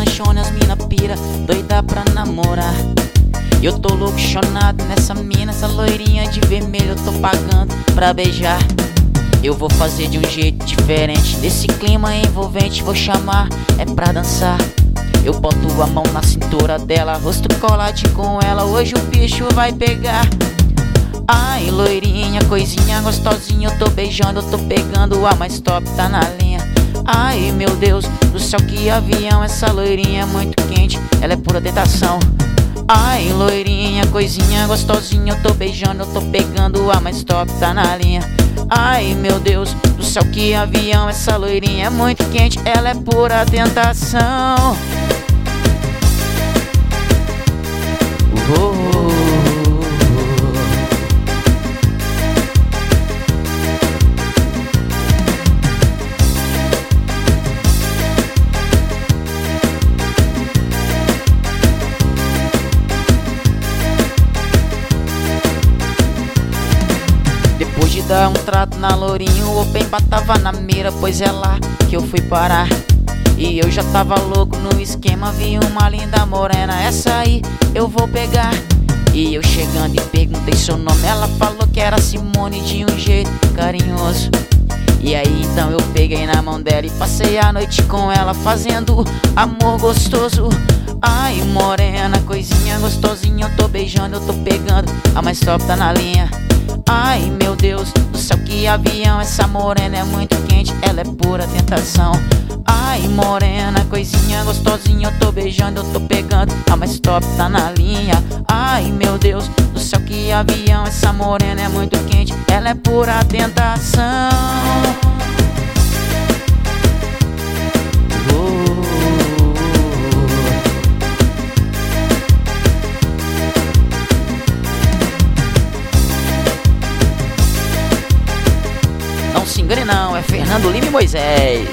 mina chona, as mina pira, doida pra namorar. Eu tô louco, chonado nessa mina, essa loirinha de vermelho eu tô pagando pra beijar. Eu vou fazer de um jeito diferente, nesse clima envolvente vou chamar, é pra dançar. Eu boto a mão na cintura dela, rosto coladinho com ela, hoje o bicho vai pegar. Ai, loirinha, coisinha gostosinha, eu tô beijando, eu tô pegando, a mais top tá na linha. Ai, meu Deus do céu, que avião, essa loirinha é muito quente, ela é pura tentação. Ai, loirinha, coisinha gostosinha, eu tô beijando, eu tô pegando, a mais top tá na linha. Ai, meu Deus do céu, que avião, essa loirinha é muito quente, ela é pura tentação. Depois de dar um trato na loirinha, o Open-Bar tava na mira, pois é lá que eu fui parar. E eu já tava louco no esquema, vi uma linda morena, essa aí eu vou pegar. E eu chegando e perguntei seu nome, ela falou que era Simone de um jeito carinhoso. E aí então eu peguei na mão dela e passei a noite com ela fazendo amor gostoso. Ai, morena, coisinha gostosinha, eu tô beijando, eu tô pegando, a mais top tá na linha. Ai, meu Deus do céu, que avião, essa morena é muito quente, ela é pura tentação. Ai, morena, coisinha gostosinha, eu tô beijando, eu tô pegando, a mais top tá na linha. Ai, meu Deus do céu, que avião, essa morena é muito quente, ela é pura tentação. Não se engane não, é Fernando Lima e Moisés.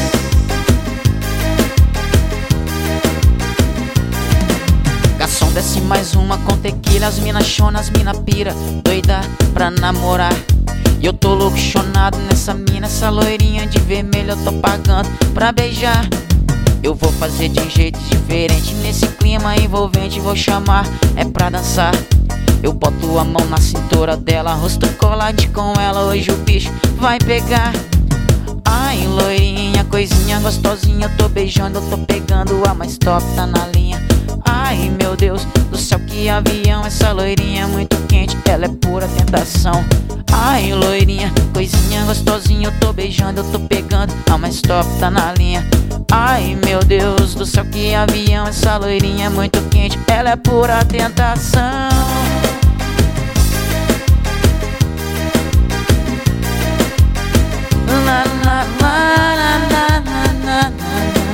Garçom, desce mais uma com tequila, as mina chona, as mina pira, doida pra namorar. E eu tô louco, chonado nessa mina, essa loirinha de vermelho eu tô pagando pra beijar. Eu vou fazer de um jeito diferente, nesse clima envolvente vou chamar, é pra dançar. Eu boto a mão na cintura dela, rosto coladinho com ela, hoje o bicho vai pegar. Ai, loirinha, coisinha gostosinha, eu tô beijando, eu tô pegando, a mais top tá na linha. Ai, meu Deus do céu, que avião, essa loirinha é muito quente, ela é pura tentação. Ai, loirinha, coisinha gostosinha, eu tô beijando, eu tô pegando, a mais top tá na linha. Ai, meu Deus do céu, que avião, essa loirinha é muito quente, ela é pura tentação. Na, na, na, na, na, na, na.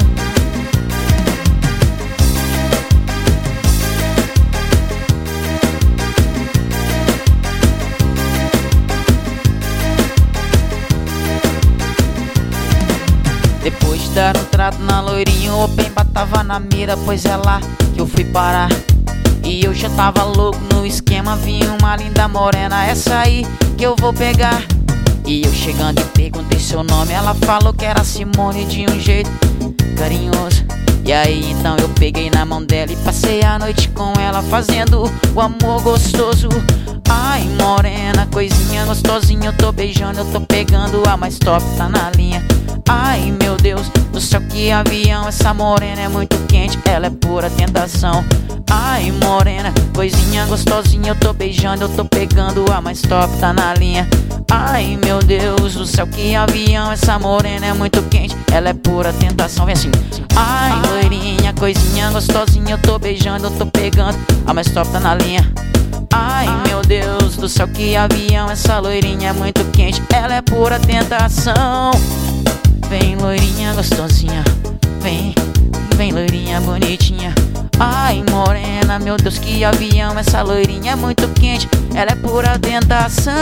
Depois de dar um trato na loirinha, o Open-Bar tava na mira, pois é lá que eu fui parar. E eu já tava louco no esquema, vi uma linda morena, essa aí que eu vou pegar. E eu chegando e perguntei seu nome, ela falou que era Simone de um jeito carinhoso. E aí então eu peguei na mão dela e passei a noite com ela fazendo o amor gostoso. Ai, morena, coisinha gostosinha, eu tô beijando, eu tô pegando, a mais top tá na linha. Ai, meu Deus do céu, que avião, essa morena é muito quente, ela é pura tentação. Ai, morena, coisinha gostosinha, eu tô beijando, eu tô pegando, a mais top tá na linha. Ai, meu Deus do céu, que avião, essa morena é muito quente, ela é pura tentação. Vem assim. Ai, loirinha, coisinha gostosinha, eu tô beijando, eu tô pegando, a mais top tá na linha. Ai, meu Deus do céu, que avião, essa loirinha é muito quente, ela é pura tentação. Vem, loirinha gostosinha, vem, vem, loirinha bonitinha. Ai, morena, meu Deus, que avião, essa loirinha é muito quente, ela é pura tentação.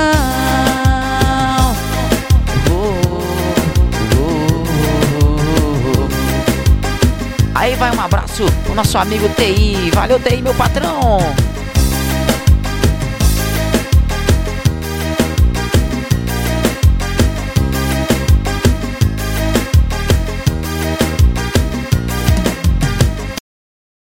Aí vai um abraço pro nosso amigo TI, valeu TI, meu patrão.